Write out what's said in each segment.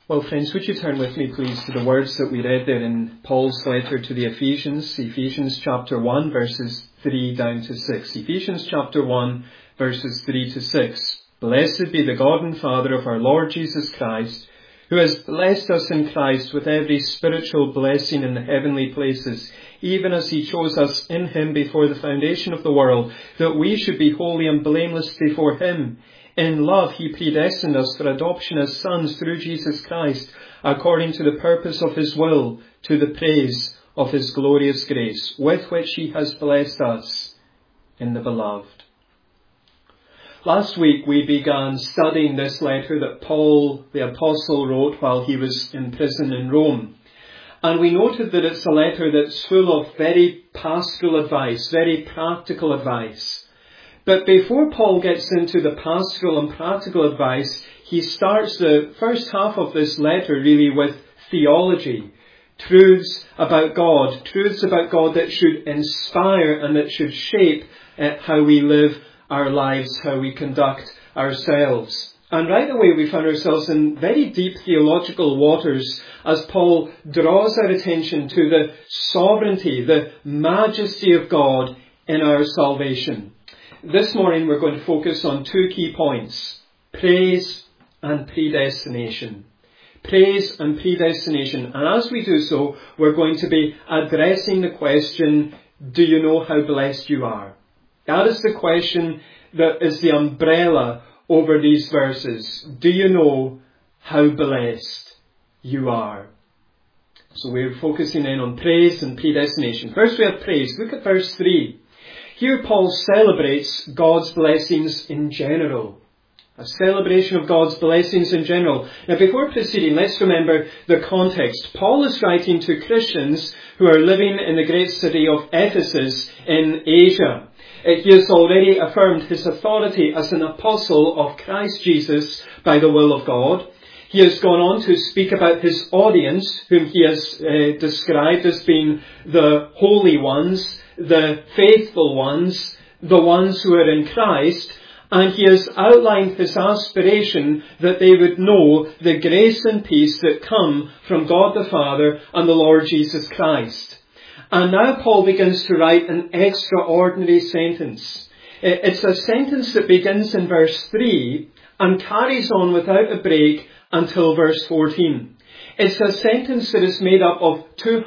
Well, friends, would you turn with me, please, to the words that we read there in Paul's letter to the Ephesians chapter 1, verses 3 down to 6. Ephesians chapter 1, verses 3 to 6. Blessed be the God and Father of our Lord Jesus Christ, who has blessed us in Christ with every spiritual blessing in the heavenly places, even as he chose us in him before the foundation of the world, that we should be holy and blameless before him. In love he predestined us for adoption as sons through Jesus Christ, according to the purpose of his will, to the praise of his glorious grace, with which he has blessed us in the beloved. Last week we began studying this letter that Paul the Apostle wrote while he was in prison in Rome. And we noted that it's a letter that's full of very pastoral advice, very practical advice. But before Paul gets into the pastoral and practical advice, he starts the first half of this letter really with theology. Truths about God that should inspire and that should shape how we live our lives, how we conduct ourselves. And right away we found ourselves in very deep theological waters as Paul draws our attention to the sovereignty, the majesty of God in our salvation. This morning we're going to focus on two key points: praise and predestination. Praise and predestination. And as we do so, we're going to be addressing the question, do you know how blessed you are? That is the question that is the umbrella over these verses. Do you know how blessed you are? So we're focusing in on praise and predestination. First we have praise. Look at verse 3. Here Paul celebrates God's blessings in general. A celebration of God's blessings in general. Now before proceeding, let's remember the context. Paul is writing to Christians who are living in the great city of Ephesus in Asia. He has already affirmed his authority as an apostle of Christ Jesus by the will of God. He has gone on to speak about his audience, whom he has described as being the holy ones, the faithful ones, the ones who are in Christ, and he has outlined his aspiration that they would know the grace and peace that come from God the Father and the Lord Jesus Christ. And now Paul begins to write an extraordinary sentence. It's a sentence that begins in verse 3 and carries on without a break until verse 14. It's a sentence that is made up of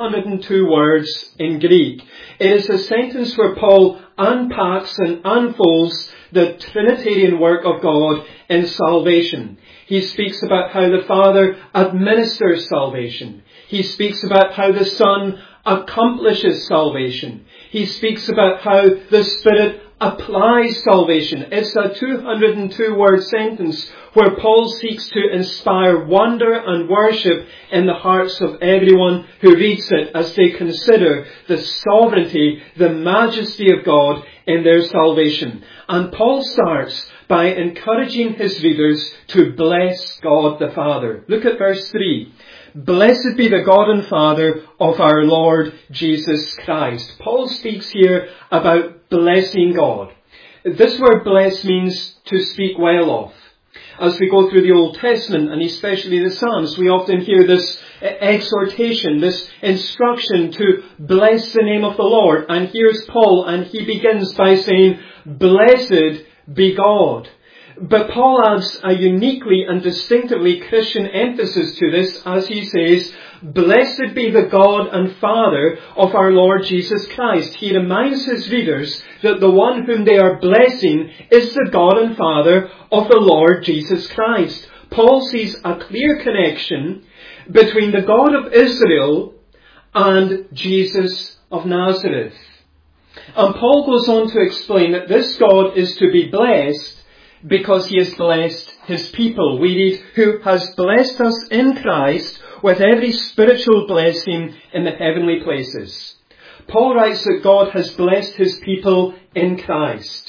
202 words in Greek. It is a sentence where Paul unpacks and unfolds the Trinitarian work of God in salvation. He speaks about how the Father administers salvation. He speaks about how the Son accomplishes salvation. He speaks about how the Spirit applies salvation. It's a 202-word sentence where Paul seeks to inspire wonder and worship in the hearts of everyone who reads it as they consider the sovereignty, the majesty of God in their salvation. And Paul starts by encouraging his readers to bless God the Father. Look at verse 3. Blessed be the God and Father of our Lord Jesus Christ. Paul speaks here about blessing God. This word bless means to speak well of. As we go through the Old Testament, and especially the Psalms, we often hear this exhortation, this instruction to bless the name of the Lord. And here's Paul, and he begins by saying, blessed be God. But Paul adds a uniquely and distinctively Christian emphasis to this as he says, blessed be the God and Father of our Lord Jesus Christ. He reminds his readers that the one whom they are blessing is the God and Father of the Lord Jesus Christ. Paul sees a clear connection between the God of Israel and Jesus of Nazareth. And Paul goes on to explain that this God is to be blessed because he has blessed his people. We read, who has blessed us in Christ with every spiritual blessing in the heavenly places. Paul writes that God has blessed his people in Christ.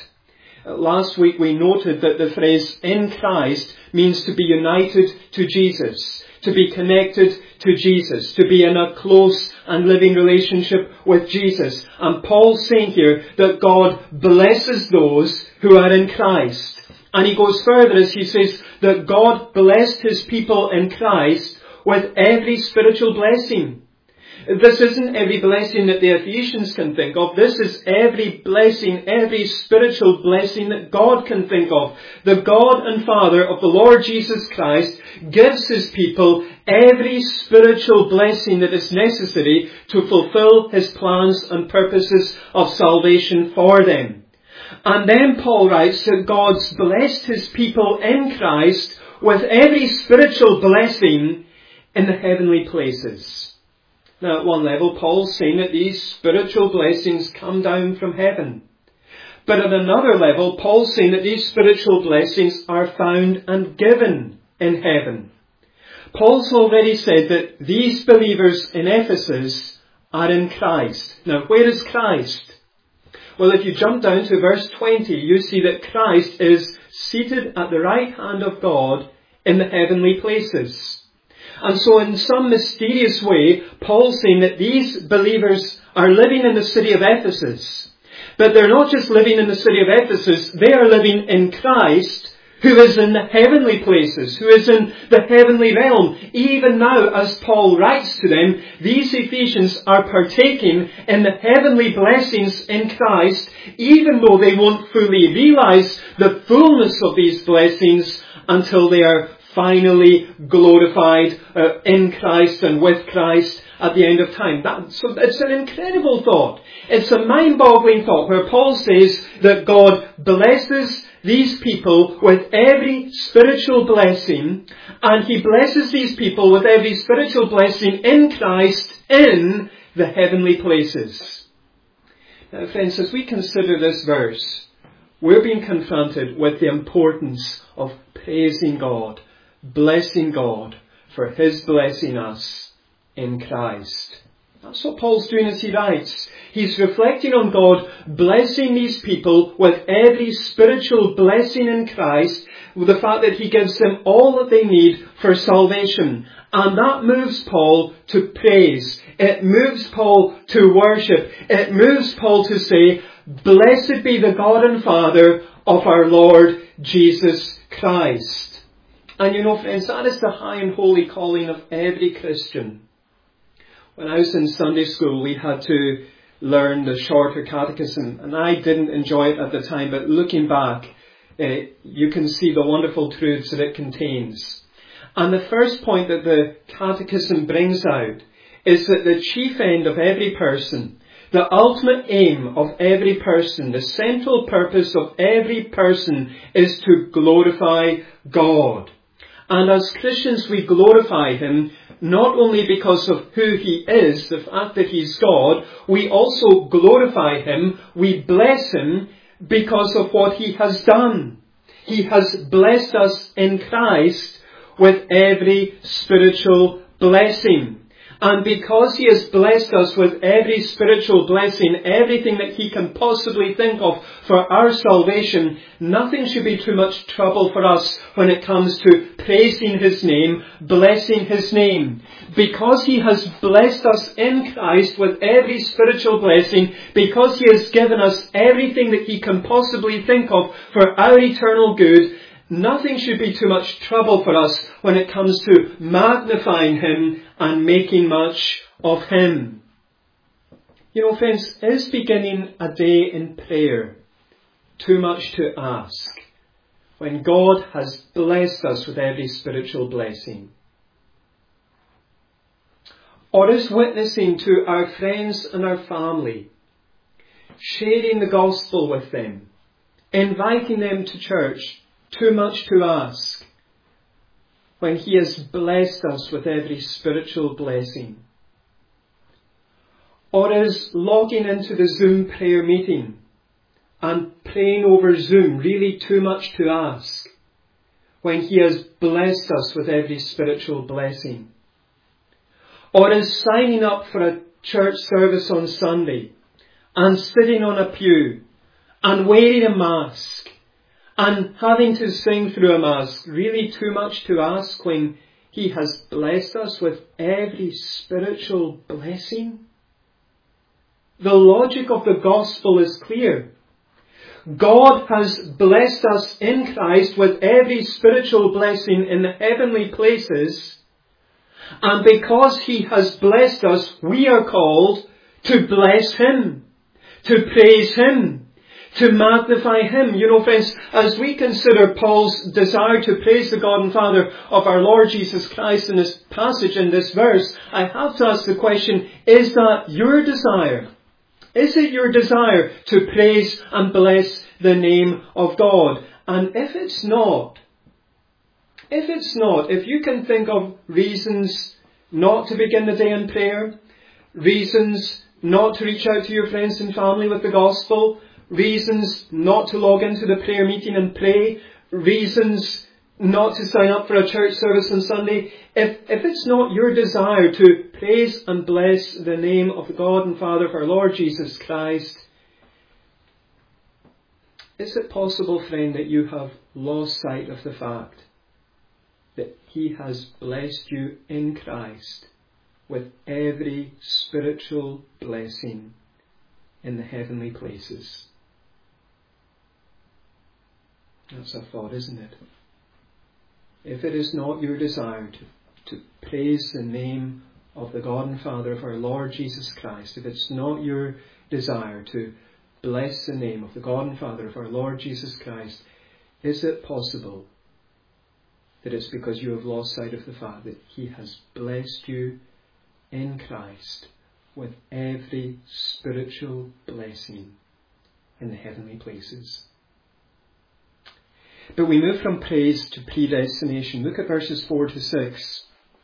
Last week we noted that the phrase in Christ means to be united to Jesus, to be connected to Jesus, to be in a close and living relationship with Jesus. And Paul's saying here that God blesses those who are in Christ. And he goes further as he says, that God blessed his people in Christ with every spiritual blessing. This isn't every blessing that the Ephesians can think of. This is every blessing, every spiritual blessing that God can think of. The God and Father of the Lord Jesus Christ gives his people every spiritual blessing that is necessary to fulfill his plans and purposes of salvation for them. And then Paul writes that God's blessed his people in Christ with every spiritual blessing in the heavenly places. Now, at one level, Paul's saying that these spiritual blessings come down from heaven. But at another level, Paul's saying that these spiritual blessings are found and given in heaven. Paul's already said that these believers in Ephesus are in Christ. Now, where is Christ? Well, if you jump down to verse 20, you see that Christ is seated at the right hand of God in the heavenly places. And so in some mysterious way, Paul's saying that these believers are living in the city of Ephesus. But they're not just living in the city of Ephesus, they are living in Christ, who is in the heavenly places, who is in the heavenly realm. Even now, as Paul writes to them, these Ephesians are partaking in the heavenly blessings in Christ, even though they won't fully realize the fullness of these blessings until they are finally glorified in Christ and with Christ at the end of time. So it's an incredible thought. It's a mind-boggling thought where Paul says that God blesses these people with every spiritual blessing, and he blesses these people with every spiritual blessing in Christ in the heavenly places. Now, friends, as we consider this verse, we're being confronted with the importance of praising God, blessing God for his blessing us in Christ. That's what Paul's doing as he writes. He's reflecting on God blessing these people with every spiritual blessing in Christ, with the fact that he gives them all that they need for salvation. And that moves Paul to praise. It moves Paul to worship. It moves Paul to say, "Blessed be the God and Father of our Lord Jesus Christ." And you know, friends, that is the high and holy calling of every Christian. When I was in Sunday school, we had to learn the shorter catechism, and I didn't enjoy it at the time, but looking back, you can see the wonderful truths that it contains. And the first point that the catechism brings out is that the chief end of every person, the ultimate aim of every person, the central purpose of every person is to glorify God. And as Christians, we glorify him not only because of who he is, the fact that he's God, we also glorify him, we bless him because of what he has done. He has blessed us in Christ with every spiritual blessing. And because he has blessed us with every spiritual blessing, everything that he can possibly think of for our salvation, nothing should be too much trouble for us when it comes to praising his name, blessing his name. Because he has blessed us in Christ with every spiritual blessing, because he has given us everything that he can possibly think of for our eternal good, nothing should be too much trouble for us when it comes to magnifying him and making much of him. You know, friends, is beginning a day in prayer too much to ask when God has blessed us with every spiritual blessing? Or is witnessing to our friends and our family, sharing the gospel with them, inviting them to church, too much to ask when he has blessed us with every spiritual blessing? Or is logging into the Zoom prayer meeting and praying over Zoom really too much to ask when he has blessed us with every spiritual blessing? Or is signing up for a church service on Sunday and sitting on a pew and wearing a mask and having to sing through a mask really too much to ask when he has blessed us with every spiritual blessing? The logic of the gospel is clear. God has blessed us in Christ with every spiritual blessing in the heavenly places. And because He has blessed us, we are called to bless Him, to praise Him, to magnify Him. You know, friends, as we consider Paul's desire to praise the God and Father of our Lord Jesus Christ in this passage, in this verse, I have to ask the question, is that your desire? Is it your desire to praise and bless the name of God? And if it's not, if you can think of reasons not to begin the day in prayer, reasons not to reach out to your friends and family with the gospel, reasons not to log into the prayer meeting and pray, reasons not to sign up for a church service on Sunday, if it's not your desire to praise and bless the name of the God and Father of our Lord Jesus Christ, is it possible, friend, that you have lost sight of the fact that He has blessed you in Christ with every spiritual blessing in the heavenly places? That's a thought, isn't it? If it is not your desire to praise the name of the God and Father of our Lord Jesus Christ, if it's not your desire to bless the name of the God and Father of our Lord Jesus Christ, is it possible that it's because you have lost sight of the fact that He has blessed you in Christ with every spiritual blessing in the heavenly places? But we move from praise to predestination. Look at verses 4 to 6.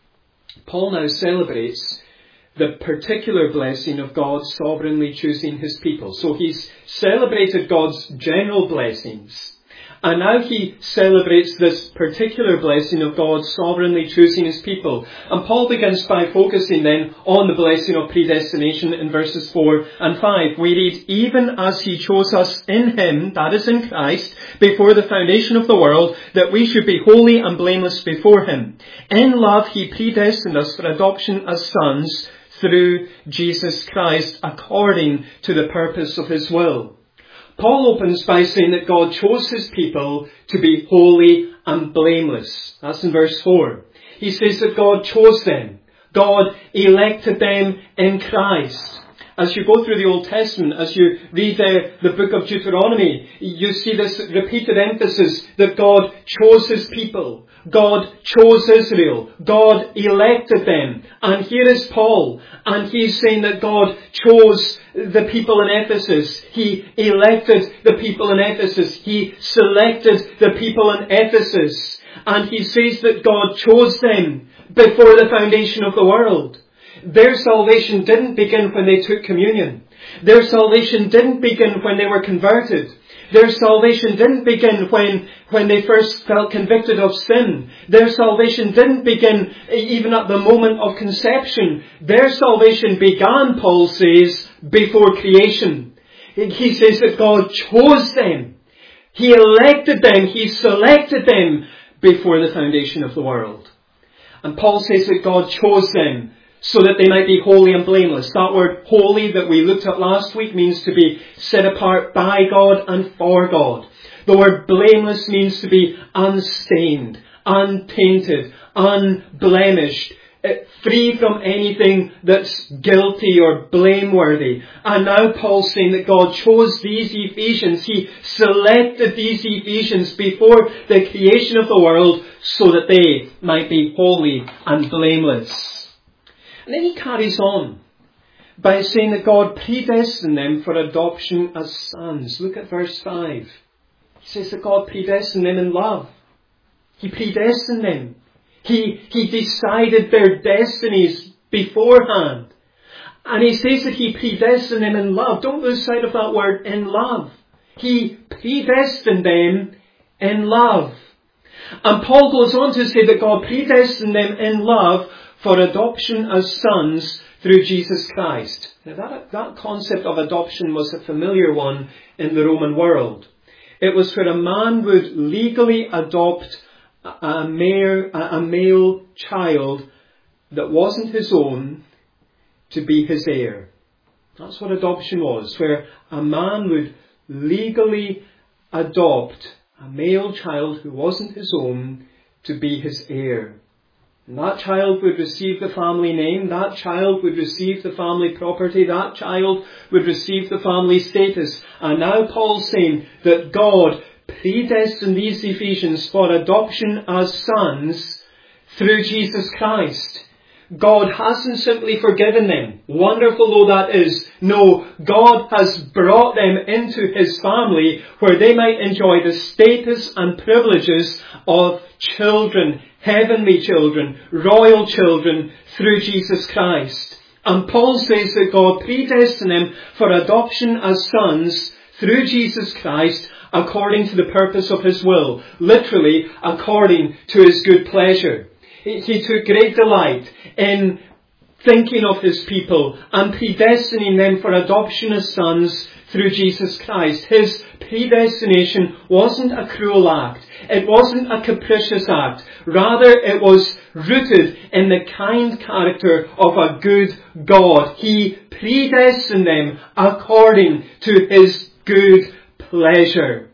Paul now celebrates the particular blessing of God sovereignly choosing His people. So he's celebrated God's general blessings. And now he celebrates this particular blessing of God sovereignly choosing His people. And Paul begins by focusing then on the blessing of predestination in verses 4 and 5. We read, even as He chose us in Him, that is in Christ, before the foundation of the world, that we should be holy and blameless before Him. In love He predestined us for adoption as sons through Jesus Christ, according to the purpose of His will. Paul opens by saying that God chose His people to be holy and blameless. That's in verse 4. He says that God chose them. God elected them in Christ. As you go through the Old Testament, as you read the book of Deuteronomy, you see this repeated emphasis that God chose His people. God chose Israel. God elected them. And here is Paul, and he's saying that God chose the people in Ephesus. He elected the people in Ephesus. He selected the people in Ephesus. And he says that God chose them before the foundation of the world. Their salvation didn't begin when they took communion. Their salvation didn't begin when they were converted. Their salvation didn't begin when they first felt convicted of sin. Their salvation didn't begin even at the moment of conception. Their salvation began, Paul says, before creation. He says that God chose them. He elected them. He selected them before the foundation of the world. And Paul says that God chose them so that they might be holy and blameless. That word holy that we looked at last week means to be set apart by God and for God. The word blameless means to be unstained, untainted, unblemished, free from anything that's guilty or blameworthy. And now Paul's saying that God chose these Ephesians. He selected these Ephesians before the creation of the world so that they might be holy and blameless. And then he carries on by saying that God predestined them for adoption as sons. Look at verse 5. He says that God predestined them in love. He predestined them. He decided their destinies beforehand. And he says that He predestined them in love. Don't lose sight of that word, in love. He predestined them in love. And Paul goes on to say that God predestined them in love for adoption as sons through Jesus Christ. Now that concept of adoption was a familiar one in the Roman world. It was where a man would legally adopt a male child that wasn't his own to be his heir. That's what adoption was, where a man would legally adopt a male child who wasn't his own to be his heir. And that child would receive the family name, that child would receive the family property, that child would receive the family status. And now Paul's saying that God predestined these Ephesians for adoption as sons through Jesus Christ. God hasn't simply forgiven them, wonderful though that is. No, God has brought them into his family where they might enjoy the status and privileges of children, heavenly children, royal children through Jesus Christ. And Paul says that God predestined them for adoption as sons through Jesus Christ according to the purpose of his will, literally according to his good pleasure. He took great delight in thinking of his people and predestining them for adoption as sons through Jesus Christ. His predestination wasn't a cruel act. It wasn't a capricious act. Rather, it was rooted in the kind character of a good God. He predestined them according to his good pleasure.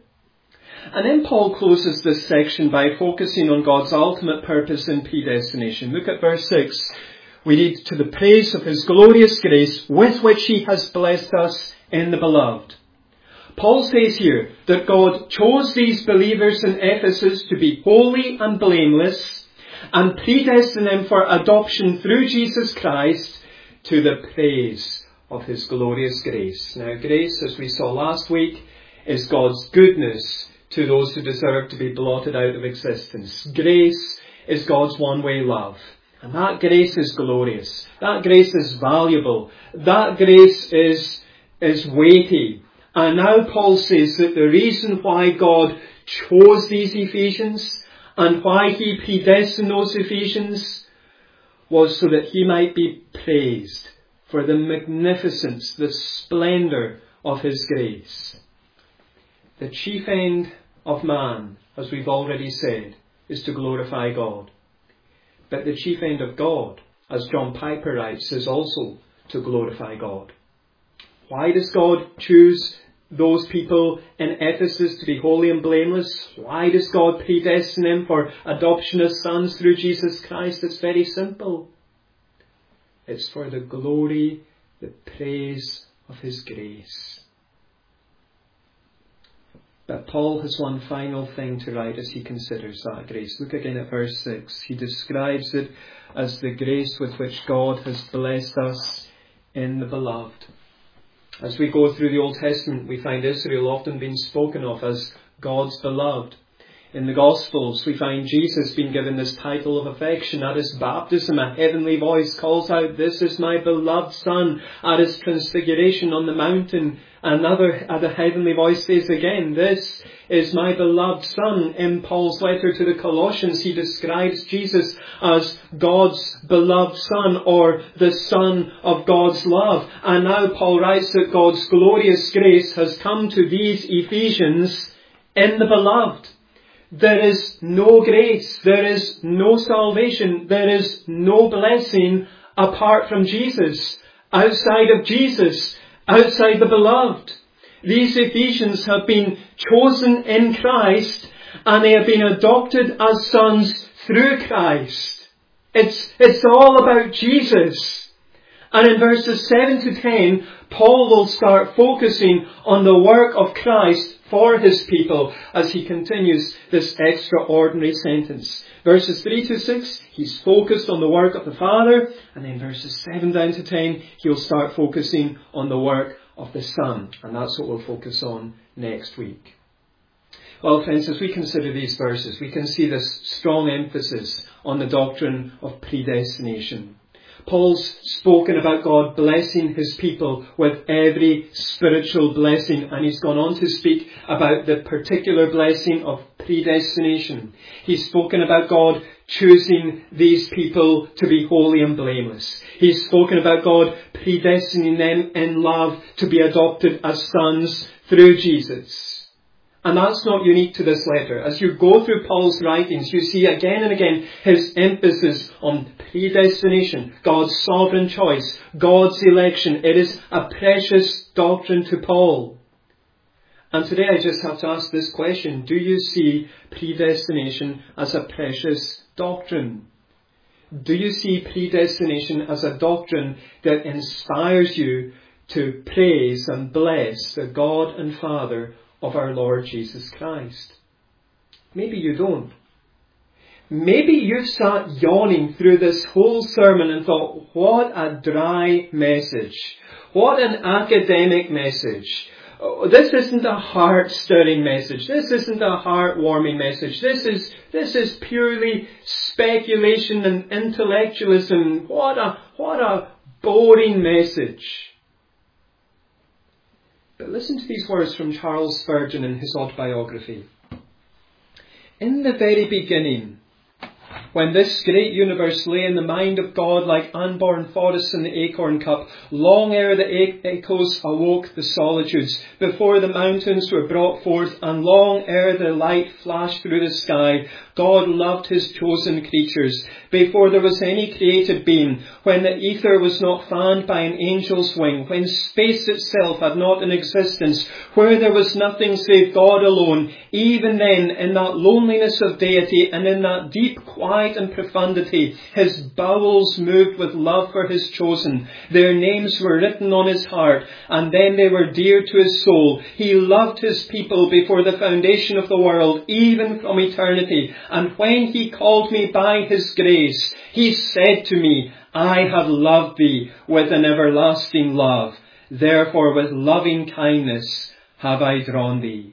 And then Paul closes this section by focusing on God's ultimate purpose in predestination. Look at verse 6. We read, "To the praise of his glorious grace with which he has blessed us in the beloved." Paul says here that God chose these believers in Ephesus to be holy and blameless and predestined them for adoption through Jesus Christ to the praise of his glorious grace. Now, grace, as we saw last week, is God's goodness to those who deserve to be blotted out of existence. Grace is God's one-way love. And that grace is glorious. That grace is valuable. That grace is weighty. And now Paul says that the reason why God chose these Ephesians and why he predestined those Ephesians was so that he might be praised for the magnificence, the splendour of his grace. The chief end of man, as we've already said, is to glorify God. But the chief end of God, as John Piper writes, is also to glorify God. Why does God choose those people in Ephesus to be holy and blameless? Why does God predestine them for adoption as sons through Jesus Christ? It's very simple. It's for the glory, the praise of his grace. But Paul has one final thing to write as he considers that grace. Look again at verse 6. He describes it as the grace with which God has blessed us in the beloved. As we go through the Old Testament, we find Israel often being spoken of as God's beloved. In the Gospels, we find Jesus being given this title of affection. At his baptism, a heavenly voice calls out, "This is my beloved Son." At his transfiguration on the mountain, the heavenly voice says again, "This is my beloved Son." In Paul's letter to the Colossians, he describes Jesus as God's beloved Son, or the Son of God's love. And now Paul writes that God's glorious grace has come to these Ephesians in the beloved. There is no grace, there is no salvation, there is no blessing apart from Jesus, outside of Jesus, outside the beloved. These Ephesians have been chosen in Christ and they have been adopted as sons through Christ. It's all about Jesus. And in verses 7 to 10, Paul will start focusing on the work of Christ for his people as he continues this extraordinary sentence. Verses 3 to 6, he's focused on the work of the Father, and then verses 7 down to 10, he'll start focusing on the work of the Son, and that's what we'll focus on next week. Well, friends, as we consider these verses, we can see this strong emphasis on the doctrine of predestination. Paul's spoken about God blessing his people with every spiritual blessing, and he's gone on to speak about the particular blessing of predestination. He's spoken about God choosing these people to be holy and blameless. He's spoken about God predestining them in love to be adopted as sons through Jesus. And that's not unique to this letter. As you go through Paul's writings, you see again and again his emphasis on predestination, God's sovereign choice, God's election. It is a precious doctrine to Paul. And today I just have to ask this question. Do you see predestination as a precious doctrine? Do you see predestination as a doctrine that inspires you to praise and bless the God and Father of our Lord Jesus Christ? Maybe you don't. Maybe you've sat yawning through this whole sermon and thought, what a dry message. What an academic message. This isn't a heart-stirring message. This isn't a heart-warming message. This is purely speculation and intellectualism. What a boring message. But listen to these words from Charles Spurgeon in his autobiography. In the very beginning, when this great universe lay in the mind of God like unborn forests in the acorn cup, long ere the echoes awoke the solitudes, before the mountains were brought forth, and long ere the light flashed through the sky, God loved his chosen creatures. Before there was any created being, when the ether was not fanned by an angel's wing, when space itself had not an existence, where there was nothing save God alone, even then, in that loneliness of deity and in that deep quiet and profundity, his bowels moved with love for his chosen. Their names were written on his heart, and then they were dear to his soul. He loved his people before the foundation of the world, even from eternity. And when he called me by his grace, he said to me, I have loved thee with an everlasting love. Therefore with loving kindness have I drawn thee.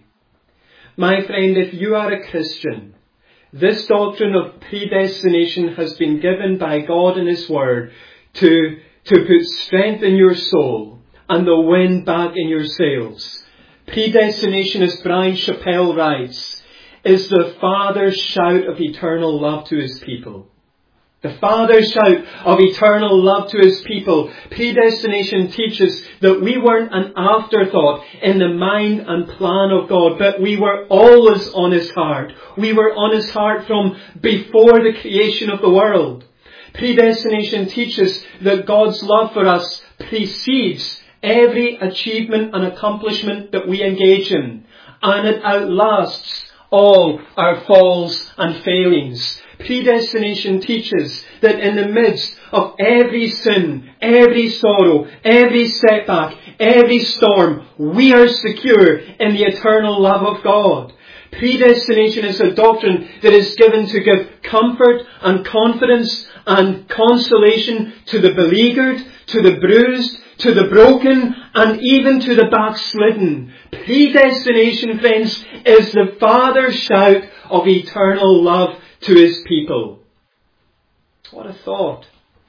My friend, if you are a Christian, this doctrine of predestination has been given by God in his word to put strength in your soul and the wind back in your sails. Predestination, as Brian Chappell writes, is the Father's shout of eternal love to his people. The Father's shout of eternal love to his people. Predestination teaches that we weren't an afterthought in the mind and plan of God, but we were always on his heart. We were on his heart from before the creation of the world. Predestination teaches that God's love for us precedes every achievement and accomplishment that we engage in, and it outlasts all our falls and failings. Predestination teaches that in the midst of every sin, every sorrow, every setback, every storm, we are secure in the eternal love of God. Predestination is a doctrine that is given to give comfort and confidence and consolation to the beleaguered, to the bruised, to the broken, and even to the backslidden. Predestination, friends, is the Father's shout of eternal love to his people. What a thought.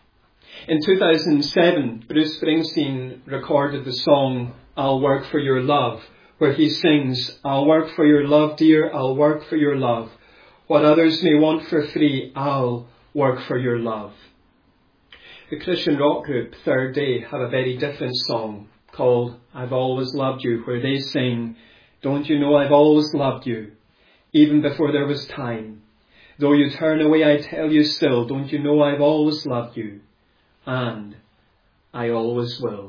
In 2007, Bruce Springsteen recorded the song, I'll Work for Your Love, where he sings, I'll work for your love, dear, I'll work for your love. What others may want for free, I'll work for your love. The Christian rock group Third Day have a very different song called I've Always Loved You, where they sing, don't you know I've always loved you, even before there was time. Though you turn away, I tell you still, don't you know I've always loved you, and I always will.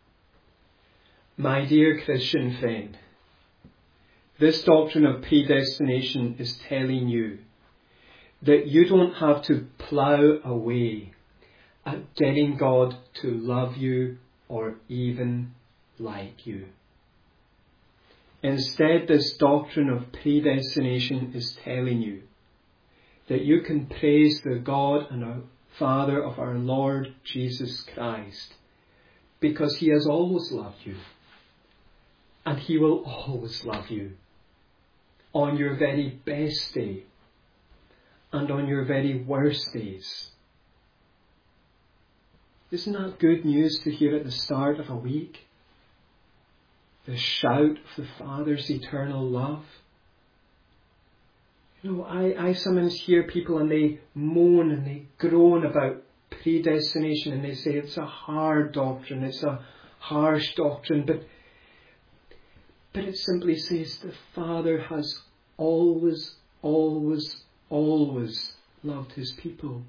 My dear Christian friend, this doctrine of predestination is telling you that you don't have to plough away at getting God to love you or even like you. Instead, this doctrine of predestination is telling you that you can praise the God and our Father of our Lord Jesus Christ because he has always loved you, and he will always love you on your very best day and on your very worst days. Isn't that good news to hear at the start of a week? The shout of the Father's eternal love. You know, I sometimes hear people and they moan and they groan about predestination and they say it's a hard doctrine, it's a harsh doctrine, but it simply says the Father has always, always, always loved his people.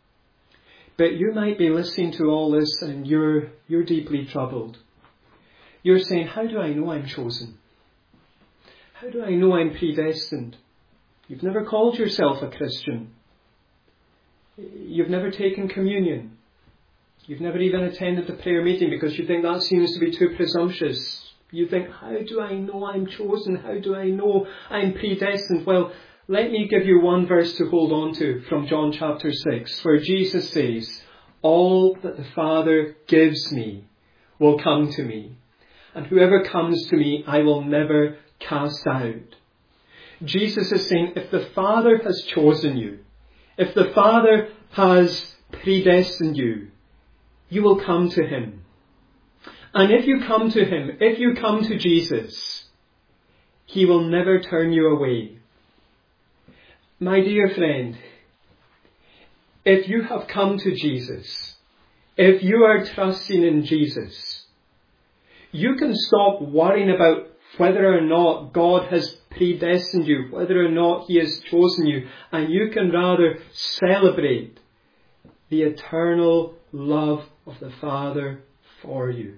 But you might be listening to all this and you're deeply troubled. you're saying, how do I know I'm chosen? How do I know I'm predestined? You've never called yourself a Christian. You've never taken communion. You've never even attended the prayer meeting because you think that seems to be too presumptuous. You think, how do I know I'm chosen? How do I know I'm predestined? Well, let me give you one verse to hold on to from John chapter 6, where Jesus says, all that the Father gives me will come to me, and whoever comes to me I will never cast out. Jesus is saying, if the Father has chosen you, if the Father has predestined you, you will come to him. And if you come to him, if you come to Jesus, he will never turn you away. My dear friend, if you have come to Jesus, if you are trusting in Jesus, you can stop worrying about whether or not God has predestined you, whether or not he has chosen you, and you can rather celebrate the eternal love of the Father for you.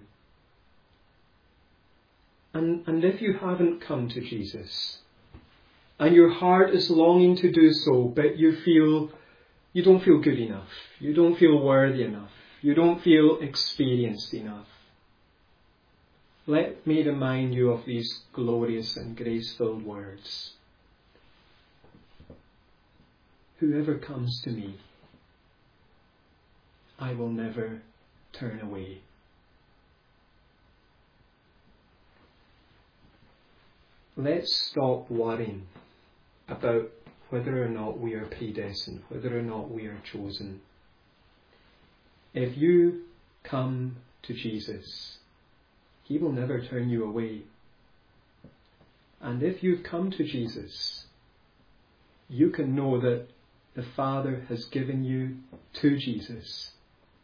And if you haven't come to Jesus, and your heart is longing to do so, but you don't feel good enough, you don't feel worthy enough, you don't feel experienced enough, let me remind you of these glorious and grace-filled words. Whoever comes to me, I will never turn away. Let's stop worrying about whether or not we are predestined, whether or not we are chosen. If you come to Jesus, he will never turn you away. And if you've come to Jesus, you can know that the Father has given you to Jesus.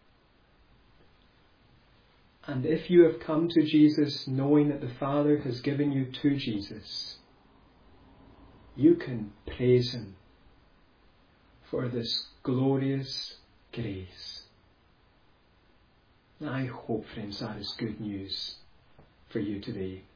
And if you have come to Jesus knowing that the Father has given you to Jesus, you can praise him for this glorious grace. I hope, friends, that is good news for you today.